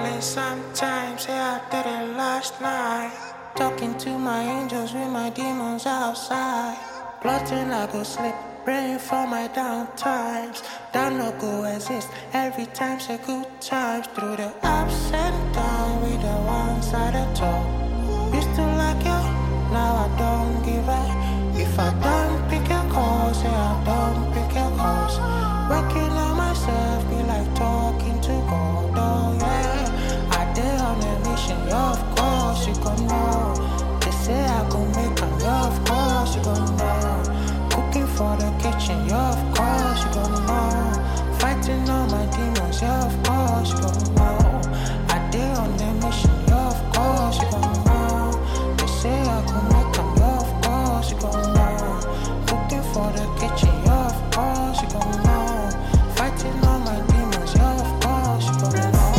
it sometimes, yeah, I did it last night. Talking to my angels with my demons outside. Plotting like a slip, praying for my down times. That no go exist, every time's a good times. Through the ups and downs, with the ones at the top. Used to like you, now I don't give a. If I don't pick your calls, yeah, I don't pick your calls. Working on myself, be like talking to God, oh yeah. I did on a mission, yeah, of course you gon' know. They say I gon' make them, yeah, of course you gon' know. Cooking for the kitchen, yeah, of course you gon' know. Fighting all my demons, yeah, of course you gon' know. I did on a mission, yeah, of course you gon' know. They say I gon' make them, yeah, of course you gon' know. Cooking for the kitchen, yeah, of course you gon' know. Fighting all my demons, yeah, of course you gon' know.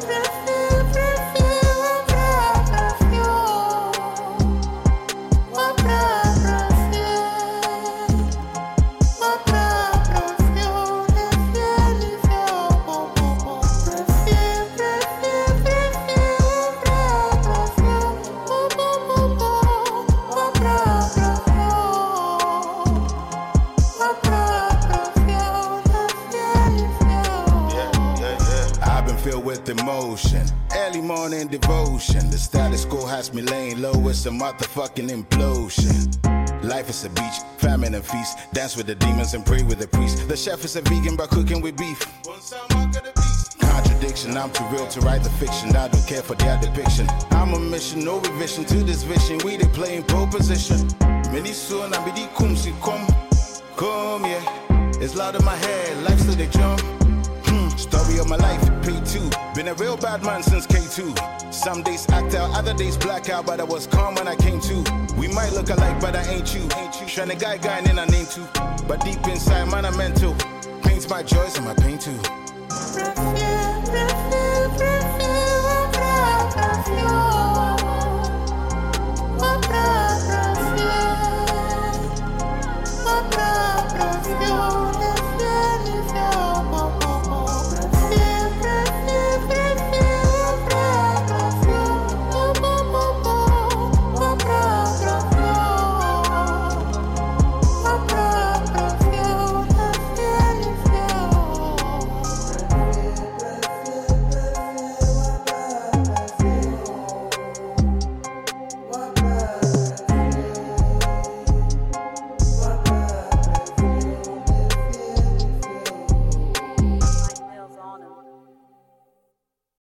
With emotion, early morning devotion. The status quo has me laying low. It's a motherfucking implosion. Life is a beach, famine and feast. Dance with the demons and pray with the priest. The chef is a vegan but cooking with beef. Contradiction, I'm too real to write the fiction. I don't care for their depiction. I'm a mission, no revision to this vision. We they playing pole position. Many soon I be the kumsi come yeah. It's loud in my head, life still they jump. Story of my life, pay two. Been a real bad man since K2. Some days act out, other days black out, but I was calm when I came to. We might look alike, but I ain't you. Tryna guy and I name too. But deep inside, man, I'm mental. Paints my joys and my pain too.